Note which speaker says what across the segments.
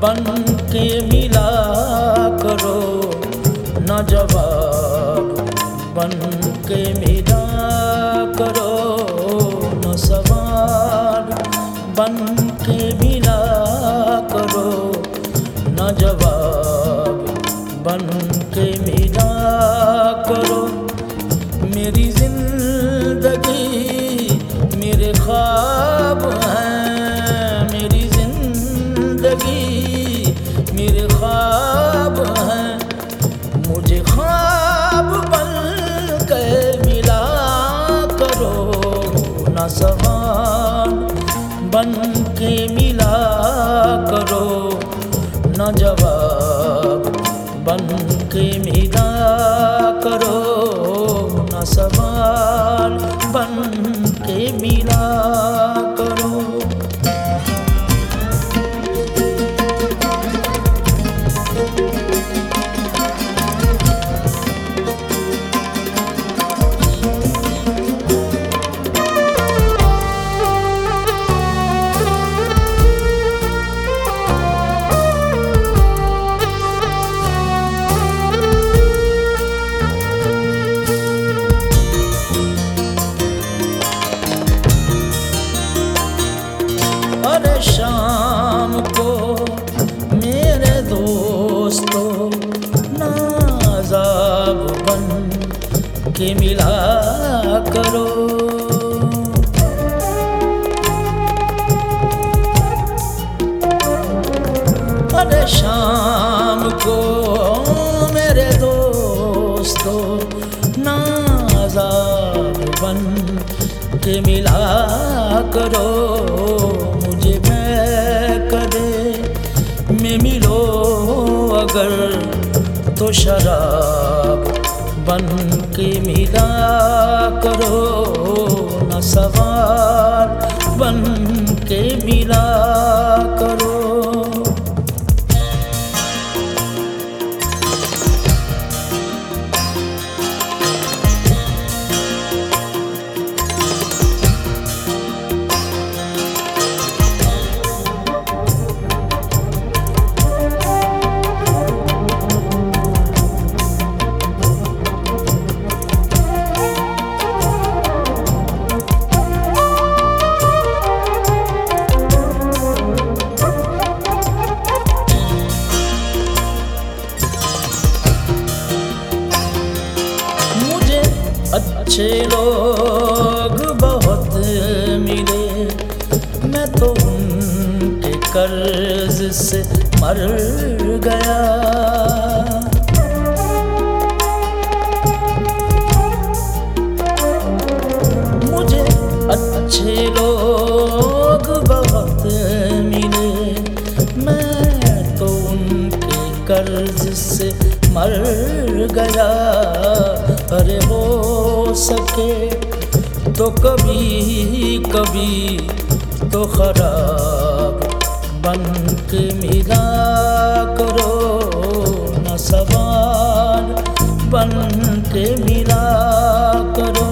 Speaker 1: बन के मिला करो न जवाब, बन के मिला करो न सवाल, बन के मिला करो न जवाब, बन के मिला करो। मेरी जिंदगी मेरे ख्वाब हैं, मेरी जिंदगी मेरे ख्वाब हैं, मुझे ख्वाब बन के मिला करो न सवाल, बन के मिला करो न जवाब, बन के मिला करो न सवाल, बन के मिला करो। अरे शाम को मेरे दोस्तों नाज़ाब बन के मिला करो। अरे शाम को मेरे दोस्तों नाज़ाब बन के मिला करो। मुझे कदे में मिलो अगर तो शराब बन के मिला करो न सवाल, बन के मिला करो। अच्छे लोग बहुत मिले, मैं तो उनके कर्ज से मर गया। मुझे अच्छे लोग बहुत मिले, मैं तो उनके कर्ज से मर गया। अरे हो सके तो कभी कभी तो खराब बन के मिला करो न सवाल, बन के मिला करो।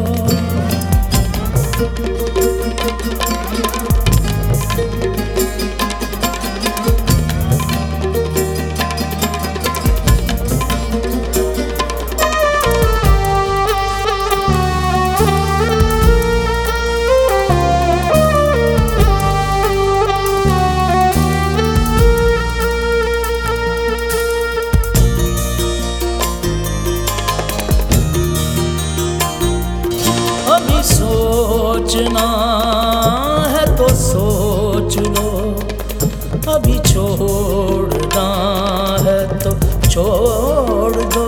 Speaker 1: सोचना है तो सोच लो, अभी छोड़ना है तो छोड़ दो।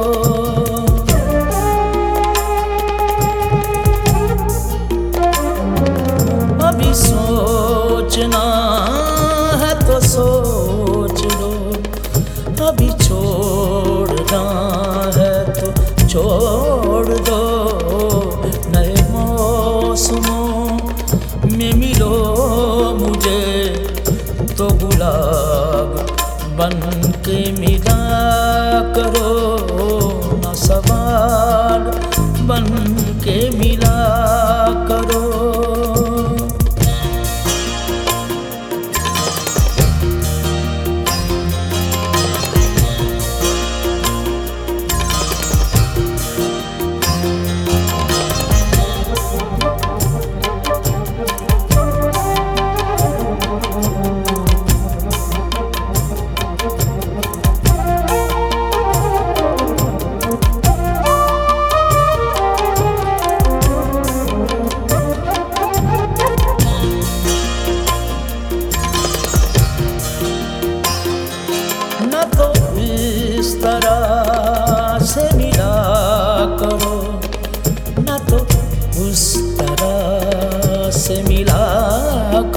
Speaker 1: अभी सोचना है तो सोच लो, अभी छोड़ना है तो छोड़ दो। नए मौसमों में मिलो मुझे तो गुलाब बन के मिला करो न सवाल, बन के मिला करो।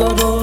Speaker 1: करो।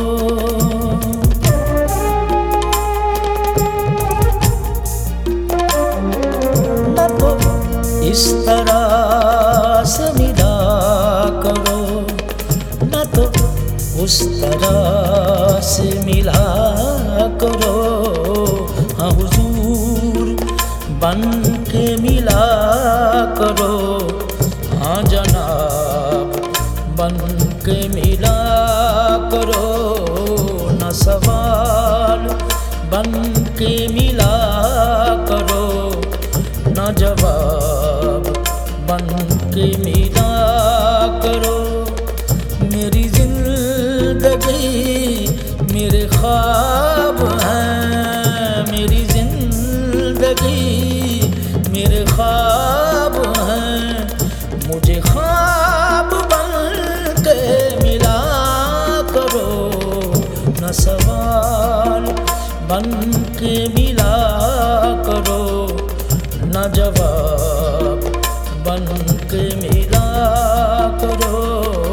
Speaker 1: न तो इस तरह से मिला करो, न तो उस तरह से मिला करो। हाँ हुजूर बन के मिला करो, हाँ जनाब बन के मिला करो। न सवाल बन के मिला करो, न जवाब बन के मिला करो। मेरी जिंदगी मेरे ख्वाब हैं, मेरी जिंदगी मेरे ख्वाब हैं। मुझे ख्वाब बन के मिला करो, न सवाल बन के मिला करो, न जवाब बन के मिला करो।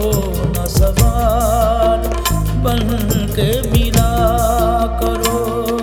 Speaker 1: न सवाल बन के मिला करो।